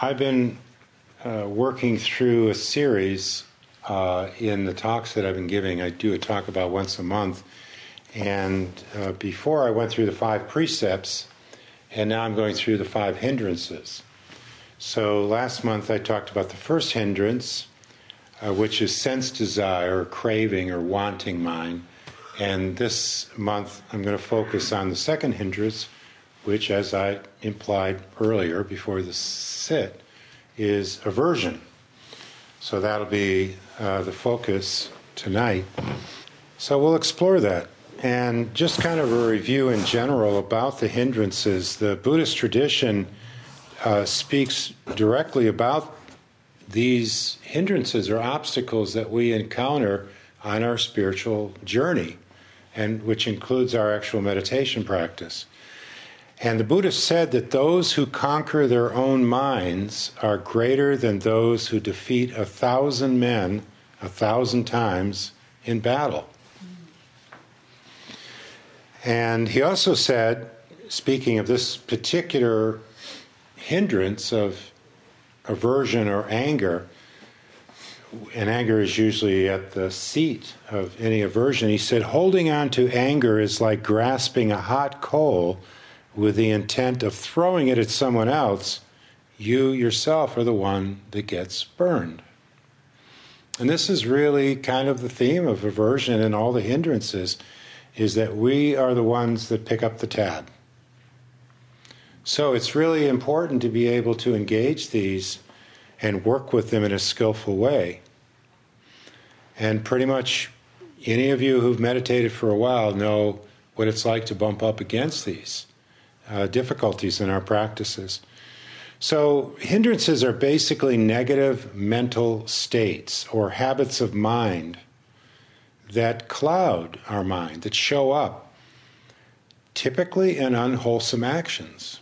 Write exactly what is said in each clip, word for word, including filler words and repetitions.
I've been uh, working through a series uh, in the talks that I've been giving. I do a talk about once a month. And uh, before I went through the five precepts, and now I'm going through the five hindrances. So last month I talked about the first hindrance, uh, which is sense desire, or craving, or wanting mind. And this month I'm going to focus on the second hindrance, which, as I implied earlier before the sit, is aversion. So that'll be uh, the focus tonight. So we'll explore that. And just kind of a review in general about the hindrances. The Buddhist tradition uh, speaks directly about these hindrances or obstacles that we encounter on our spiritual journey, and which includes our actual meditation practice. And the Buddha said that those who conquer their own minds are greater than those who defeat a thousand men a thousand times in battle. And he also said, speaking of this particular hindrance of aversion or anger, and anger is usually at the seat of any aversion, he said, holding on to anger is like grasping a hot coal with the intent of throwing it at someone else. You yourself are the one that gets burned. And this is really kind of the theme of aversion and all the hindrances, is that we are the ones that pick up the tab. So it's really important to be able to engage these and work with them in a skillful way. And pretty much any of you who've meditated for a while know what it's like to bump up against these uh, difficulties in our practices. So hindrances are basically negative mental states or habits of mind that cloud our mind, that show up, typically in unwholesome actions.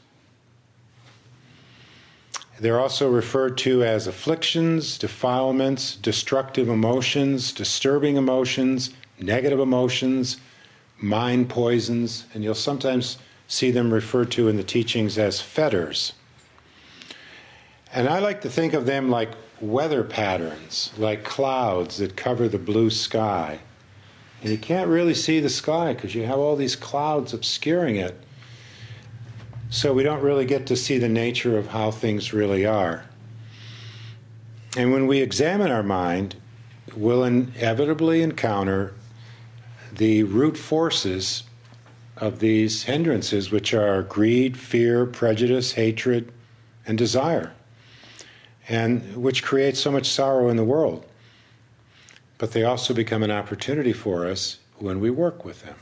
They're also referred to as afflictions, defilements, destructive emotions, disturbing emotions, negative emotions, mind poisons, and you'll sometimes see them referred to in the teachings as fetters. And I like to think of them like weather patterns, like clouds that cover the blue sky. And you can't really see the sky because you have all these clouds obscuring it. So we don't really get to see the nature of how things really are. And when we examine our mind, we'll inevitably encounter the root forces of these hindrances, which are greed, fear, prejudice, hatred, and desire, and which create so much sorrow in the world. But they also become an opportunity for us when we work with them.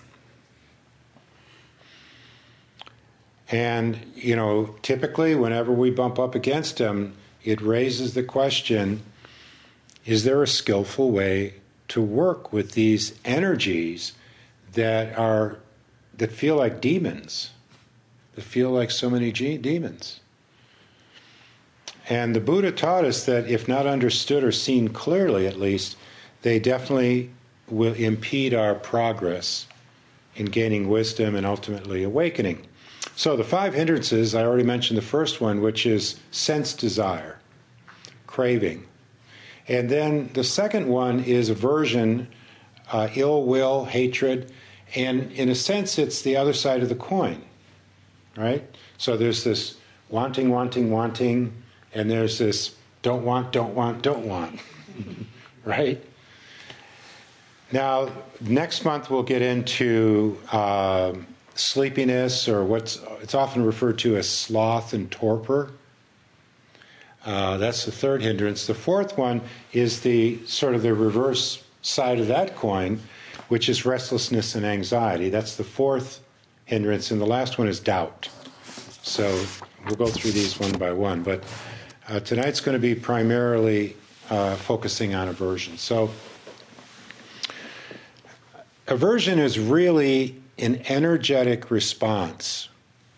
And, you know, typically whenever we bump up against them, it raises the question, is there a skillful way to work with these energies that are that feel like demons, that feel like so many ge- demons? And the Buddha taught us that if not understood or seen clearly at least, they definitely will impede our progress in gaining wisdom and ultimately awakening. So the five hindrances, I already mentioned the first one, which is sense desire, craving. And then the second one is aversion, uh, ill will, hatred, and in a sense it's the other side of the coin, right? So there's this wanting, wanting, wanting, and there's this don't want, don't want, don't want, right? Now, next month we'll get into uh, sleepiness, or what's it's often referred to as sloth and torpor. Uh, that's the third hindrance. The fourth one is the sort of the reverse side of that coin, which is restlessness and anxiety. That's the fourth hindrance, and the last one is doubt. So we'll go through these one by one, but uh, tonight's going to be primarily uh, focusing on aversion. So aversion is really an energetic response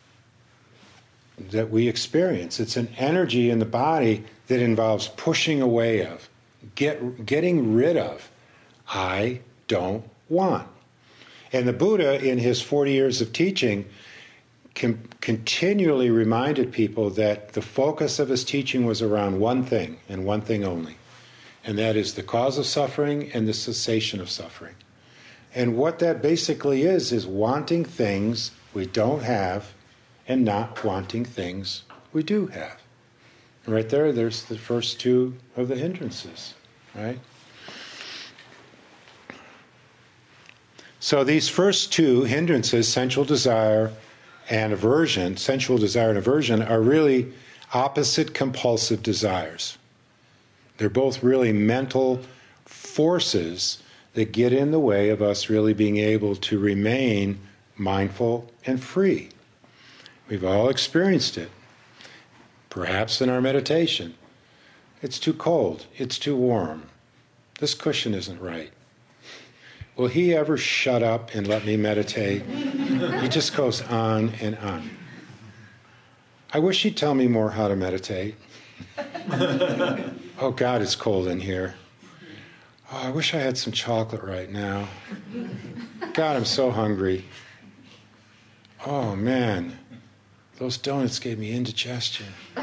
that we experience. It's an energy in the body that involves pushing away of, get, getting rid of, I don't want. And the Buddha, in his forty years of teaching, com- continually reminded people that the focus of his teaching was around one thing and one thing only, and that is the cause of suffering and the cessation of suffering. And what that basically is, is wanting things we don't have and not wanting things we do have. And right there, there's the first two of the hindrances, right? So these first two hindrances, sensual desire and aversion, sensual desire and aversion, are really opposite compulsive desires. They're both really mental forces that get in the way of us really being able to remain mindful and free. We've all experienced it, perhaps in our meditation. It's too cold, it's too warm, this cushion isn't right. Will he ever shut up and let me meditate? He just goes on and on. I wish he'd tell me more how to meditate. Oh God, it's cold in here. Oh, I wish I had some chocolate right now. God, I'm so hungry. Oh man, those donuts gave me indigestion.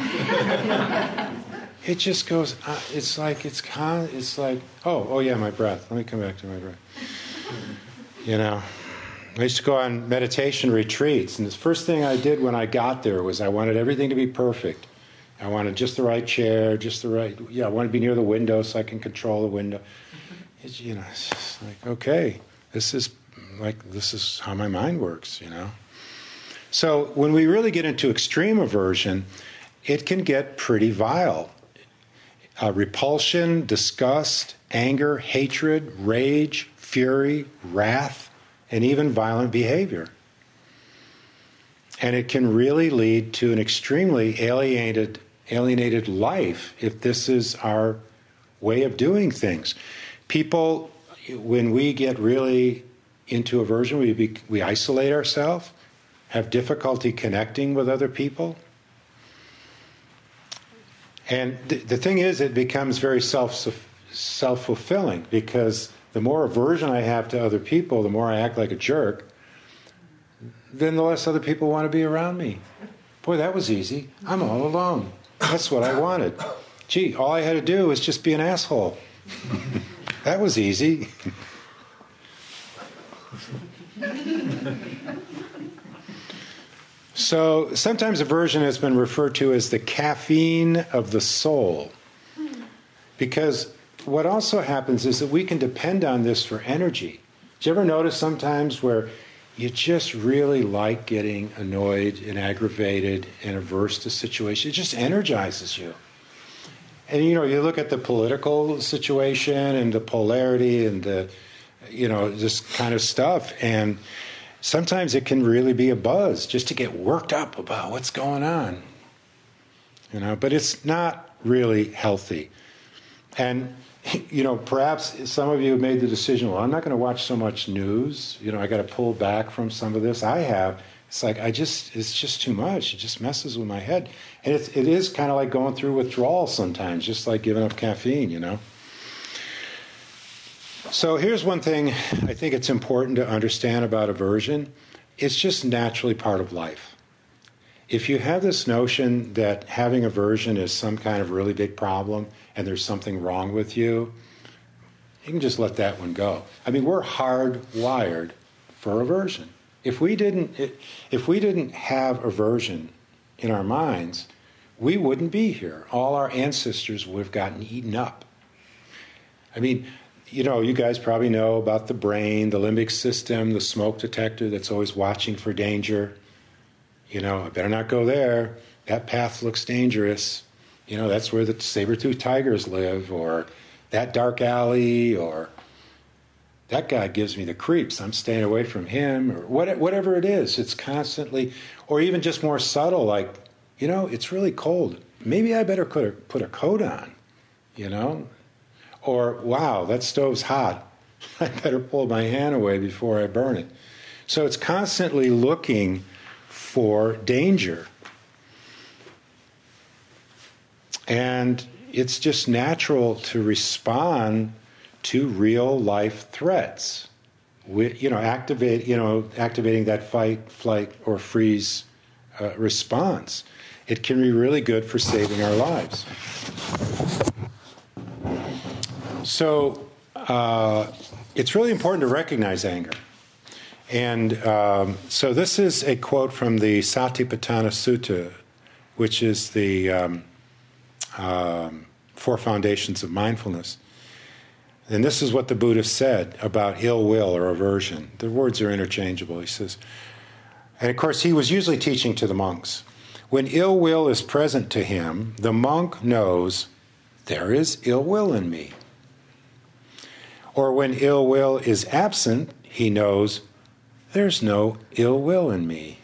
It just goes, uh, it's like, it's con, it's like, oh, oh yeah, my breath. Let me come back to my breath. You know, I used to go on meditation retreats, and the first thing I did when I got there was I wanted everything to be perfect. I wanted just the right chair, just the right, yeah, I wanted to be near the window so I can control the window. It's, you know, it's just like, okay, this is like, this is how my mind works, you know. So when we really get into extreme aversion, it can get pretty vile. Uh, repulsion, disgust, anger, hatred, rage, fury, wrath, and even violent behavior. And it can really lead to an extremely alienated, alienated life if this is our way of doing things. People, when we get really into aversion, we, be, we isolate ourselves, have difficulty connecting with other people. And th- the thing is, it becomes very self self-fulfilling, because the more aversion I have to other people, the more I act like a jerk, then the less other people want to be around me. Boy, that was easy. I'm all alone. That's what I wanted. Gee, all I had to do was just be an asshole. That was easy. So sometimes aversion has been referred to as the caffeine of the soul. Because what also happens is that we can depend on this for energy. Do you ever notice sometimes where you just really like getting annoyed and aggravated and averse to situations? It just energizes you. And, you know, you look at the political situation and the polarity and the, you know, this kind of stuff, and sometimes it can really be a buzz just to get worked up about what's going on. You know, but it's not really healthy. And, you know, perhaps some of you have made the decision, well, I'm not going to watch so much news. You know, I got to pull back from some of this. I have. It's like, I just, it's just too much. It just messes with my head. And it's, it is kind of like going through withdrawal sometimes, just like giving up caffeine, you know. So here's one thing I think it's important to understand about aversion. It's just naturally part of life. If you have this notion that having aversion is some kind of really big problem and there's something wrong with you, you can just let that one go. I mean, we're hardwired for aversion. If we didn't, if we didn't have aversion in our minds, we wouldn't be here. All our ancestors would have gotten eaten up. I mean, you know, you guys probably know about the brain, the limbic system, the smoke detector that's always watching for danger. You know, I better not go there. That path looks dangerous. You know, that's where the saber-toothed tigers live, or that dark alley, or that guy gives me the creeps. I'm staying away from him, or what, whatever it is. It's constantly, or even just more subtle, like, you know, it's really cold. Maybe I better put a, put a coat on, you know? Or, wow, that stove's hot. I better pull my hand away before I burn it. So it's constantly looking for danger. And it's just natural to respond to real life threats. With, you know, activate, you know, activating that fight, flight, or freeze uh, response. It can be really good for saving our lives. So uh, it's really important to recognize anger. And um, so this is a quote from the Satipatthana Sutta, which is the um, um, Four Foundations of Mindfulness. And this is what the Buddha said about ill will or aversion. The words are interchangeable. He says, and of course he was usually teaching to the monks. When ill will is present to him, the monk knows there is ill will in me. Or when ill will is absent, he knows there's no ill will in me.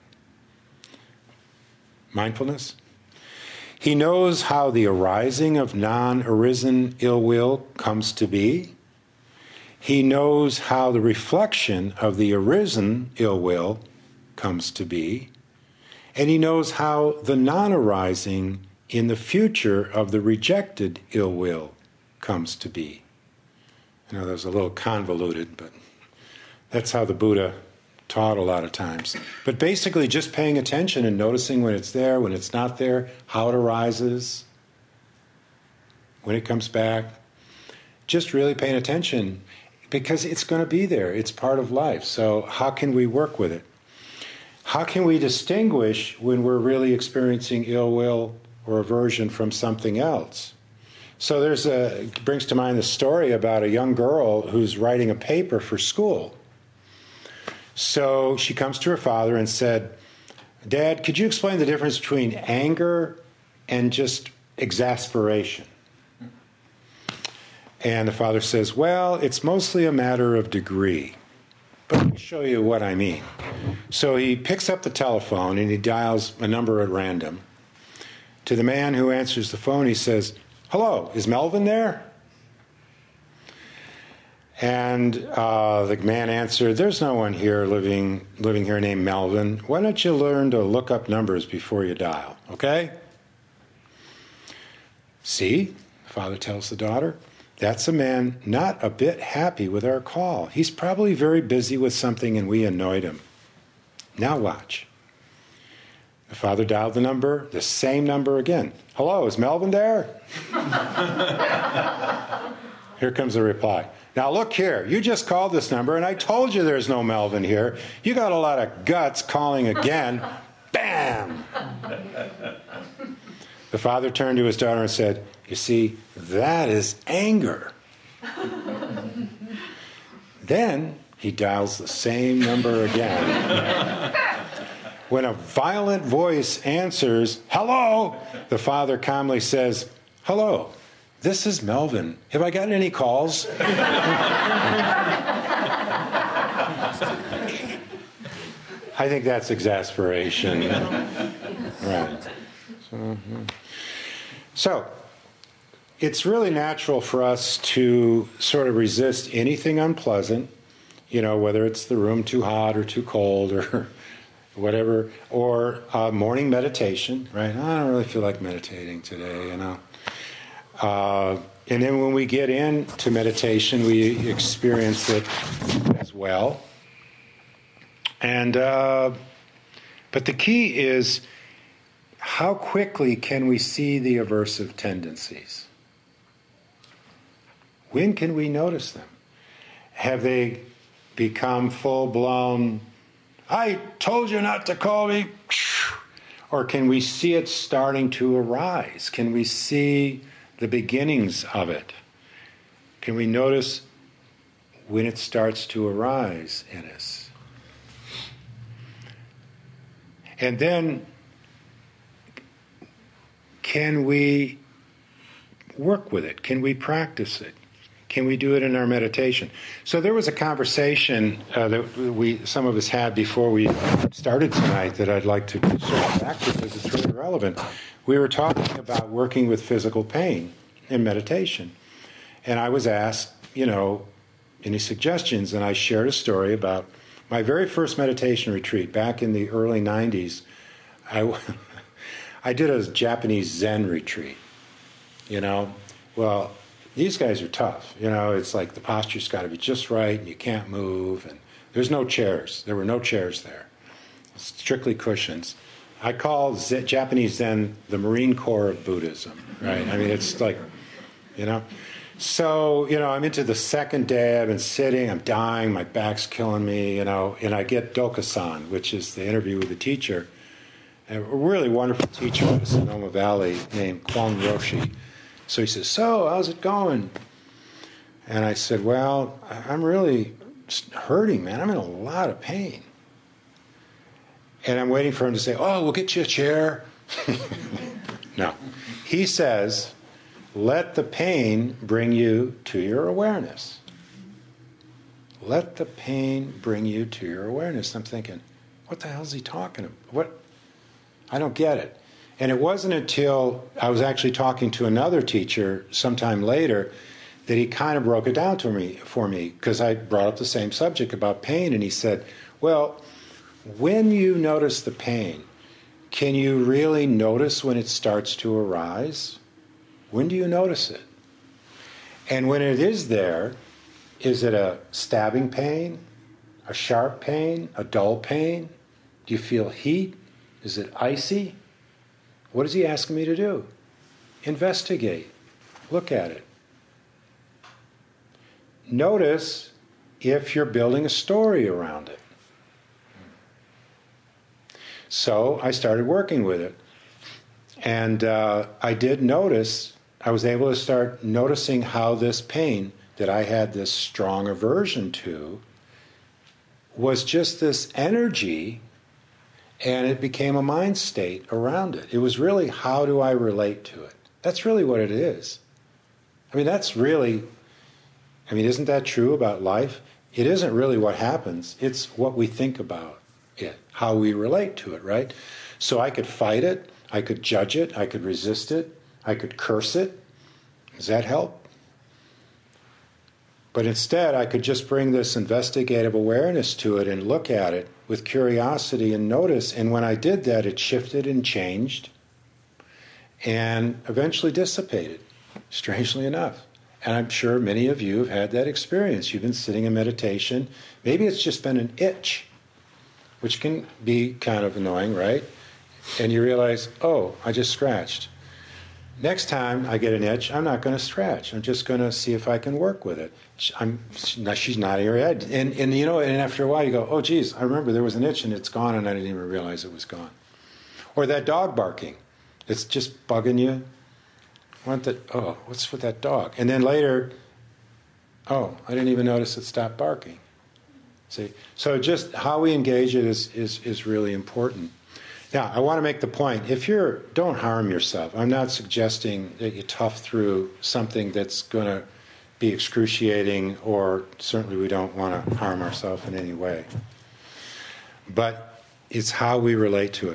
Mindfulness. He knows how the arising of non-arisen ill will comes to be. He knows how the reflection of the arisen ill will comes to be. And he knows how the non-arising in the future of the rejected ill will comes to be. I know that was a little convoluted, but that's how the Buddha taught a lot of times. But basically just paying attention and noticing when it's there, when it's not there, how it arises, when it comes back. Just really paying attention because it's going to be there. It's part of life. So how can we work with it? How can we distinguish when we're really experiencing ill will or aversion from something else? So there's a, it brings to mind the story about a young girl who's writing a paper for school. So she comes to her father and said, Dad, could you explain the difference between anger and just exasperation? And the father says, well, it's mostly a matter of degree. But let me show you what I mean. So he picks up the telephone and he dials a number at random. To the man who answers the phone, he says, hello, is Melvin there? And uh, the man answered, there's no one here living living here named Melvin. Why don't you learn to look up numbers before you dial, okay? See, father tells the daughter, that's a man not a bit happy with our call. He's probably very busy with something and we annoyed him. Now watch. The father dialed the number, the same number again. Hello, is Melvin there? Here comes the reply. Now look here, you just called this number and I told you there's no Melvin here. You got a lot of guts calling again. Bam! The father turned to his daughter and said, you see, that is anger. Then he dials the same number again. When a violent voice answers, hello, the father calmly says, hello. This is Melvin. Have I gotten any calls? I think that's exasperation. Right. So, so, it's really natural for us to sort of resist anything unpleasant, you know, whether it's the room too hot or too cold or whatever, or uh, morning meditation, right? I don't really feel like meditating today, you know. Uh, and then when we get into meditation, we experience it as well. And uh, but the key is, how quickly can we see the aversive tendencies? When can we notice them? Have they become full-blown, I told you not to call me, or can we see it starting to arise? Can we see the beginnings of it? Can we notice when it starts to arise in us? And then, can we work with it? Can we practice it? Can we do it in our meditation? So there was a conversation uh, that we, some of us had before we started tonight that I'd like to circle back to because it's really relevant. We were talking about working with physical pain in meditation. And I was asked, you know, any suggestions? And I shared a story about my very first meditation retreat back in the early nineties. I, I did a Japanese Zen retreat, you know. Well, these guys are tough. You know, it's like the posture's got to be just right, and you can't move, and there's no chairs. There were no chairs there. Strictly cushions. I call Zen, Japanese Zen the Marine Corps of Buddhism, right? I mean, it's like, you know. So, you know, I'm into the second day. I've been sitting. I'm dying. My back's killing me, you know. And I get Dokusan, which is the interview with the teacher. A really wonderful teacher in Sonoma Valley named Kwon Roshi. So he says, so, how's it going? And I said, well, I'm really hurting, man. I'm in a lot of pain. And I'm waiting for him to say, oh, we'll get you a chair. No. He says, let the pain bring you to your awareness. Let the pain bring you to your awareness. I'm thinking, what the hell is he talking about? What? I don't get it. And it wasn't until I was actually talking to another teacher sometime later that he kind of broke it down to me for me, because I brought up the same subject about pain, and he said, well, when you notice the pain, can you really notice when it starts to arise? When do you notice it? And when it is there, is it a stabbing pain, a sharp pain, a dull pain? Do you feel heat? Is it icy? What is he asking me to do? Investigate. Look at it. Notice if you're building a story around it. So I started working with it. And uh, I did notice, I was able to start noticing how this pain that I had this strong aversion to was just this energy, and it became a mind state around it. It was really, how do I relate to it? That's really what it is. I mean, that's really, I mean, isn't that true about life? It isn't really what happens. It's what we think about it, how we relate to it, right? So I could fight it, I could judge it, I could resist it, I could curse it. Does that help? But instead, I could just bring this investigative awareness to it and look at it with curiosity and notice. And when I did that, it shifted and changed and eventually dissipated, strangely enough. And I'm sure many of you have had that experience. You've been sitting in meditation. Maybe it's just been an itch, which can be kind of annoying, right? And you realize, oh, I just scratched. Next time I get an itch, I'm not going to scratch. I'm just going to see if I can work with it. I'm, she's nodding her head. And, and, you know, and after a while you go, oh, geez, I remember there was an itch and it's gone and I didn't even realize it was gone. Or that dog barking. It's just bugging you. Want that? Oh, what's with that dog? And then later, oh, I didn't even notice it stopped barking. See? So just how we engage it is, is, is really important. Now, I want to make the point, if you're, don't harm yourself. I'm not suggesting that you tough through something that's going to be excruciating, or certainly we don't want to harm ourselves in any way. But it's how we relate to it.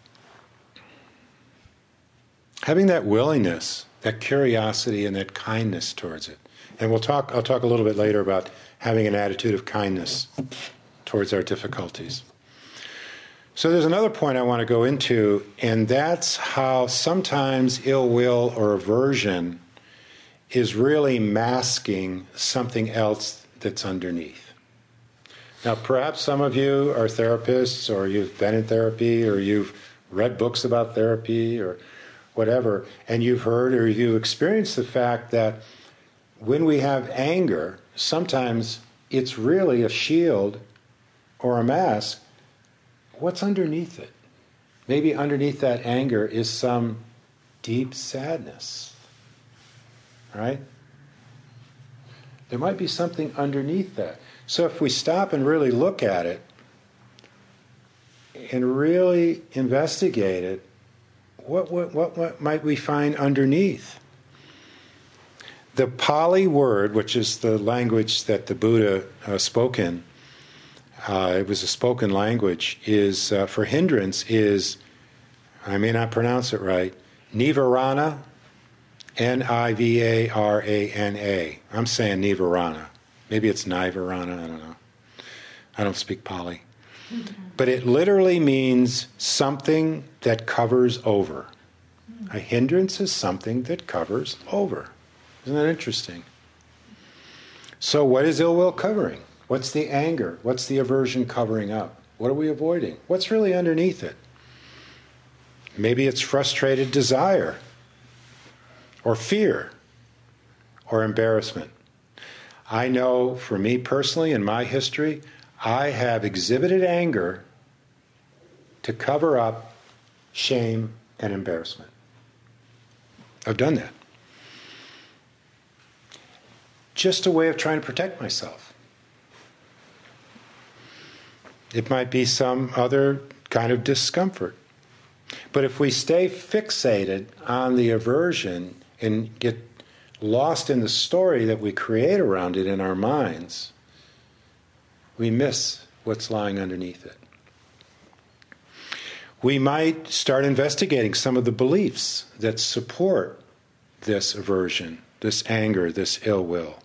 Having that willingness, that curiosity, and that kindness towards it. And we'll talk, I'll talk a little bit later about having an attitude of kindness towards our difficulties. So there's another point I want to go into, and that's how sometimes ill will or aversion is really masking something else that's underneath. Now, perhaps some of you are therapists, or you've been in therapy, or you've read books about therapy, or whatever, and you've heard or you've experienced the fact that when we have anger, sometimes it's really a shield or a mask. What's underneath it? Maybe underneath that anger is some deep sadness, right? There might be something underneath that. So if we stop and really look at it and really investigate it, what, what, what, what might we find underneath? The Pali word, which is the language that the Buddha uh, spoke in, Uh, it was a spoken language, is uh, for hindrance is, I may not pronounce it right, Nivarana, N I V A R A N A. I'm saying Nivarana. Maybe it's Nivarana, I don't know. I don't speak Pali. Mm-hmm. But it literally means something that covers over. Mm-hmm. A hindrance is something that covers over. Isn't that interesting? So what is ill will covering? What's the anger? What's the aversion covering up? What are we avoiding? What's really underneath it? Maybe it's frustrated desire, or fear, or embarrassment. I know for me personally, in my history, I have exhibited anger to cover up shame and embarrassment. I've done that. Just a way of trying to protect myself. It might be some other kind of discomfort. But if we stay fixated on the aversion and get lost in the story that we create around it in our minds, we miss what's lying underneath it. We might start investigating some of the beliefs that support this aversion, this anger, this ill will.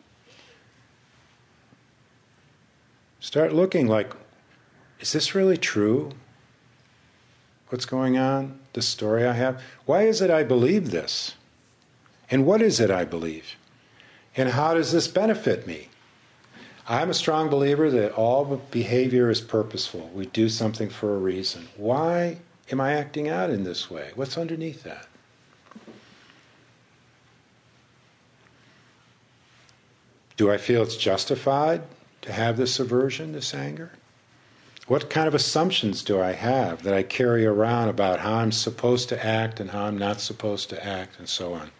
Start looking like, is this really true? What's going on? The story I have? Why is it I believe this? And what is it I believe? And how does this benefit me? I'm a strong believer that all behavior is purposeful. We do something for a reason. Why am I acting out in this way? What's underneath that? Do I feel it's justified to have this aversion, this anger? What kind of assumptions do I have that I carry around about how I'm supposed to act and how I'm not supposed to act, and so on?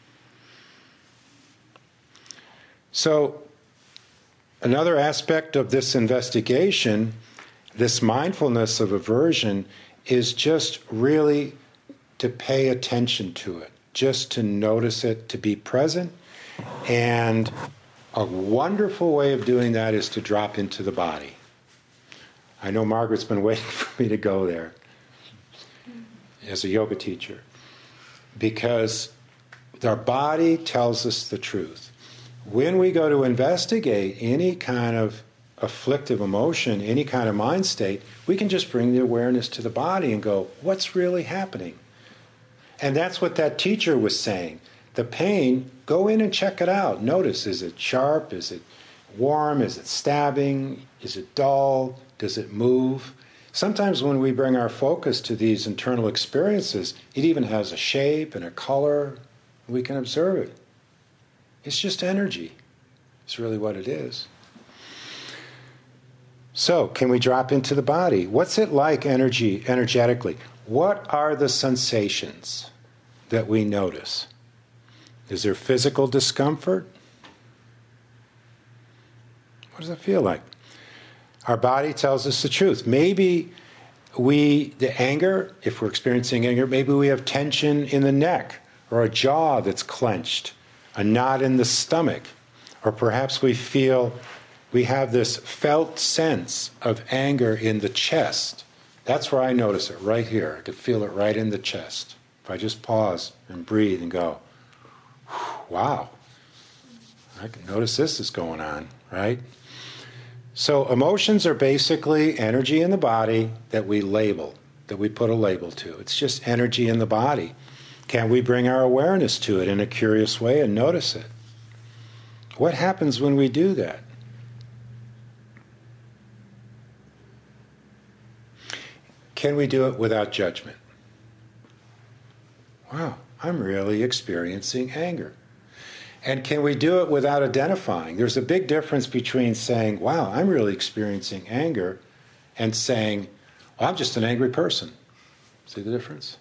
So, another aspect of this investigation, this mindfulness of aversion, is just really to pay attention to it, just to notice it, to be present. And a wonderful way of doing that is to drop into the body. I know Margaret's been waiting for me to go there as a yoga teacher, because our body tells us the truth. When we go to investigate any kind of afflictive emotion, any kind of mind state, we can just bring the awareness to the body and go, what's really happening? And that's what that teacher was saying. The pain, go in and check it out. Notice, is it sharp? Is it warm? Is it stabbing? Is it dull? Does it move? Sometimes when we bring our focus to these internal experiences, it even has a shape and a color. We can observe it. It's just energy. It's really what it is. So, can we drop into the body? What's it like energy, energetically? What are the sensations that we notice? Is there physical discomfort? What does it feel like? Our body tells us the truth. Maybe we, the anger, if we're experiencing anger, maybe we have tension in the neck, or a jaw that's clenched, a knot in the stomach, or perhaps we feel we have this felt sense of anger in the chest. That's where I notice it, right here. I could feel it right in the chest. If I just pause and breathe and go, wow, I can notice this is going on, right? So emotions are basically energy in the body that we label, that we put a label to. It's just energy in the body. Can we bring our awareness to it in a curious way and notice it? What happens when we do that? Can we do it without judgment? Wow, I'm really experiencing anger. And can we do it without identifying? There's a big difference between saying, wow, I'm really experiencing anger, and saying, well, I'm just an angry person. See the difference?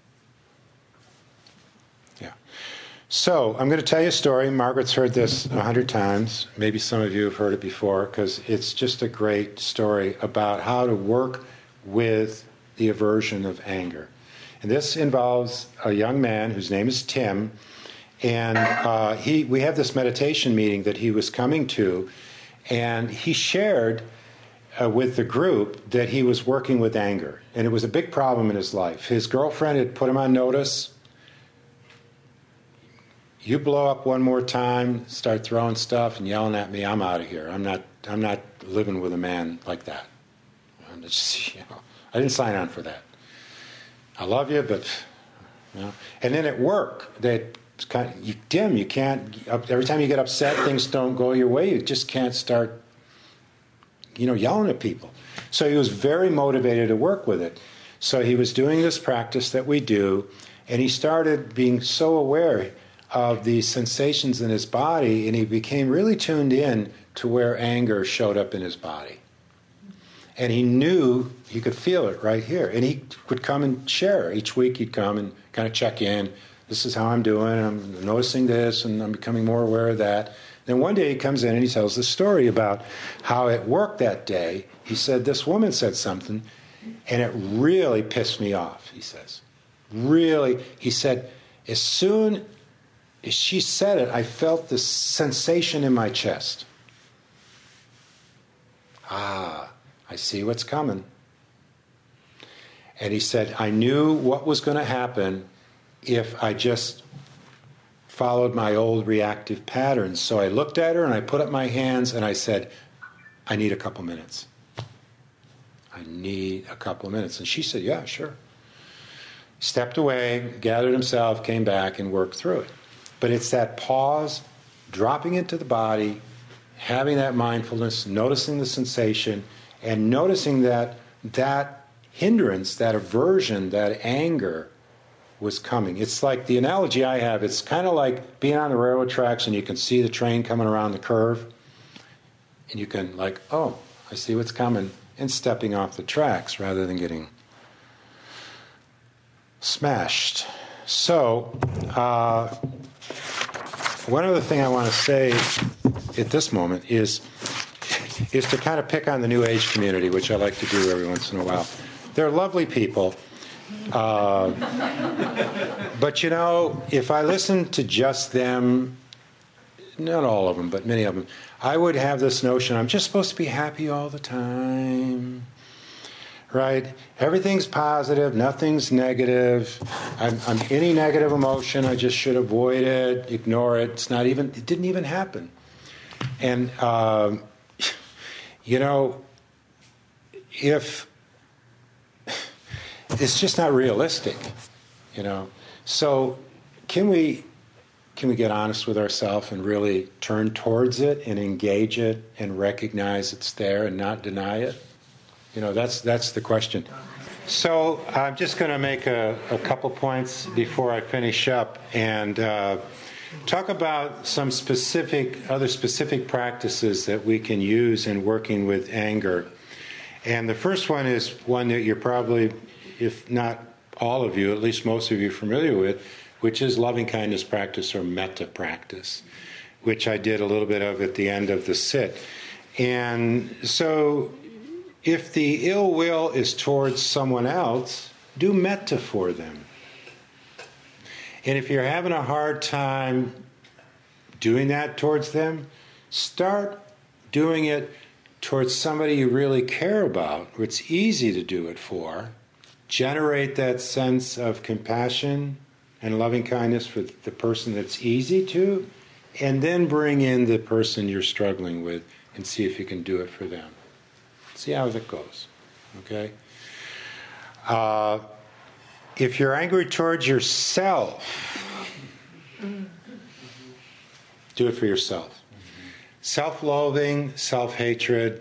Yeah. So I'm going to tell you a story. Margaret's heard this a hundred times. Maybe some of you have heard it before, because it's just a great story about how to work with the aversion of anger. And this involves a young man whose name is Tim. And uh, he, we have this meditation meeting that he was coming to, and he shared uh, with the group that he was working with anger. And it was a big problem in his life. His girlfriend had put him on notice. You blow up one more time, start throwing stuff and yelling at me, I'm out of here. I'm not, I'm not living with a man like that. I'm just, you know, I didn't sign on for that. I love you, but, you know. And then at work, they... It's kind of, you, Tim, you can't, every time you get upset, things don't go your way. You just can't start, you know, yelling at people. So he was very motivated to work with it. So he was doing this practice that we do, and he started being so aware of these sensations in his body, and he became really tuned in to where anger showed up in his body. And he knew he could feel it right here. And he would come and share. Each week he'd come and kind of check in. This is how I'm doing. I'm noticing this, and I'm becoming more aware of that. Then one day he comes in and he tells this story about how at work that day, he said, this woman said something, and it really pissed me off, he says. Really, he said, as soon as she said it, I felt this sensation in my chest. Ah, I see what's coming. And he said, I knew what was going to happen if I just followed my old reactive patterns. So I looked at her and I put up my hands and I said, I need a couple minutes. I need a couple minutes. And she said, yeah, sure. Stepped away, gathered himself, came back and worked through it. But it's that pause, dropping into the body, having that mindfulness, noticing the sensation, and noticing that that hindrance, that aversion, that anger was coming. It's like the analogy I have, it's kind of like being on the railroad tracks and you can see the train coming around the curve, and you can like, oh, I see what's coming, and stepping off the tracks rather than getting smashed. So, uh, one other thing I want to say at this moment is is to kind of pick on the New Age community, which I like to do every once in a while. They're lovely people. Uh, but, you know, if I listened to just them, not all of them, but many of them, I would have this notion I'm just supposed to be happy all the time. Right? Everything's positive, nothing's negative. I'm, I'm any negative emotion, I just should avoid it, ignore it. It's not even, it didn't even happen. And, um, you know, if it's just not realistic, you know. So can we can we get honest with ourselves and really turn towards it and engage it and recognize it's there and not deny it? You know, that's that's the question. So I'm just going to make a, a couple points before I finish up and uh, talk about some specific, other specific practices that we can use in working with anger. And the first one is one that you're probably, if not all of you, at least most of you are familiar with, which is loving kindness practice or metta practice, which I did a little bit of at the end of the sit. And so if the ill will is towards someone else, do metta for them. And if you're having a hard time doing that towards them, start doing it towards somebody you really care about, or it's easy to do it for. Generate that sense of compassion and loving kindness for the person that's easy to, and then bring in the person you're struggling with and see if you can do it for them. See how that goes, okay? Uh, if you're angry towards yourself, do it for yourself. Self-loathing, self-hatred,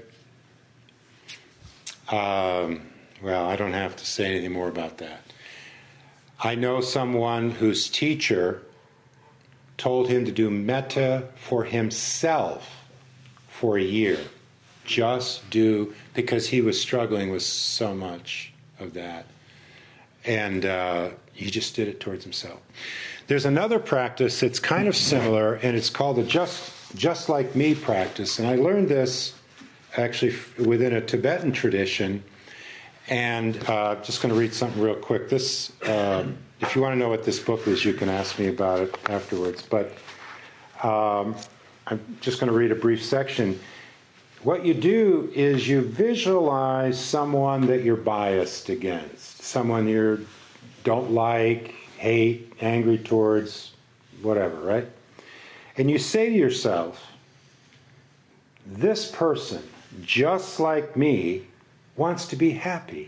um, well, I don't have to say anything more about that. I know someone whose teacher told him to do metta for himself for a year. Just do, because he was struggling with so much of that. And uh, he just did it towards himself. There's another practice that's kind of similar, and it's called the just, just like me practice. And I learned this actually within a Tibetan tradition. And uh, just going to read something real quick. This, uh, if you want to know what this book is, you can ask me about it afterwards. But um, I'm just going to read a brief section. What you do is you visualize someone that you're biased against, someone you don't like, hate, angry towards, whatever, right? And you say to yourself, this person, just like me, wants to be happy.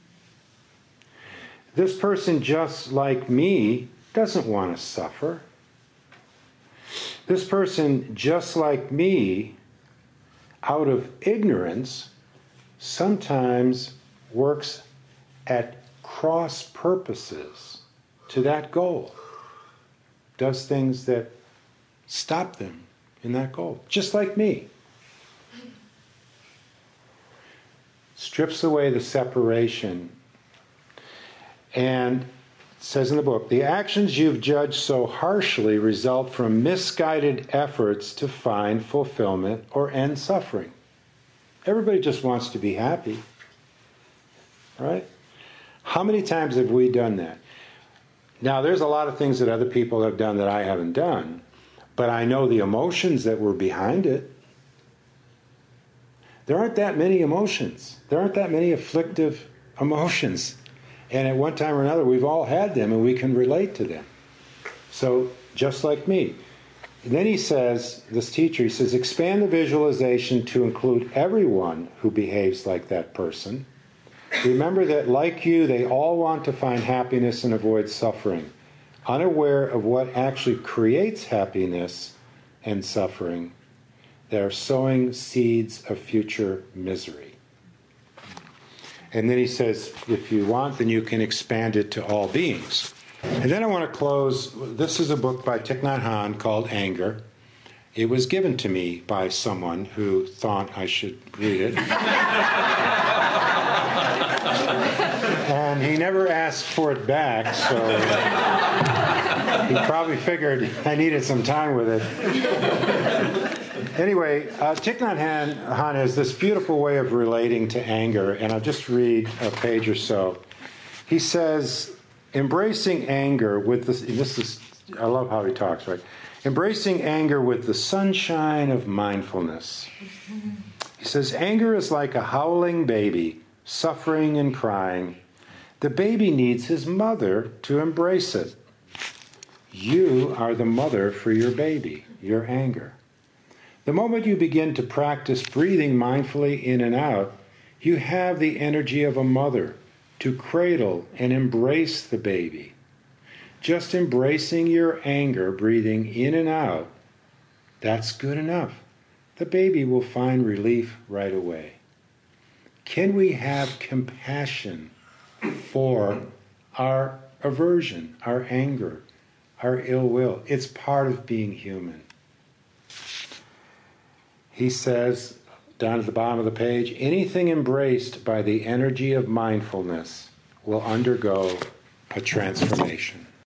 This person, just like me, doesn't want to suffer. This person, just like me, out of ignorance, sometimes works at cross purposes to that goal, does things that stop them in that goal, just like me. Strips away the separation and says in the book, the actions you've judged so harshly result from misguided efforts to find fulfillment or end suffering. Everybody just wants to be happy, right? How many times have we done that? Now, there's a lot of things that other people have done that I haven't done, but I know the emotions that were behind it. There aren't that many emotions. There aren't that many afflictive emotions. And at one time or another, we've all had them, and we can relate to them. So, just like me. And then he says, this teacher, he says, expand the visualization to include everyone who behaves like that person. Remember that, like you, they all want to find happiness and avoid suffering. Unaware of what actually creates happiness and suffering, they are sowing seeds of future misery. And then he says, if you want, then you can expand it to all beings. And then I want to close. This is a book by Thich Nhat Hanh called Anger. It was given to me by someone who thought I should read it. And he never asked for it back, so he probably figured I needed some time with it. Anyway, uh, Thich Nhat Hanh has this beautiful way of relating to anger, and I'll just read a page or so. He says, embracing anger with this, this is, I love how he talks, right? Embracing anger with the sunshine of mindfulness. He says, anger is like a howling baby, suffering and crying. The baby needs his mother to embrace it. You are the mother for your baby, your anger. The moment you begin to practice breathing mindfully in and out, you have the energy of a mother to cradle and embrace the baby. Just embracing your anger, breathing in and out, that's good enough. The baby will find relief right away. Can we have compassion for our aversion, our anger, our ill will? It's part of being human. He says, down at the bottom of the page, anything embraced by the energy of mindfulness will undergo a transformation.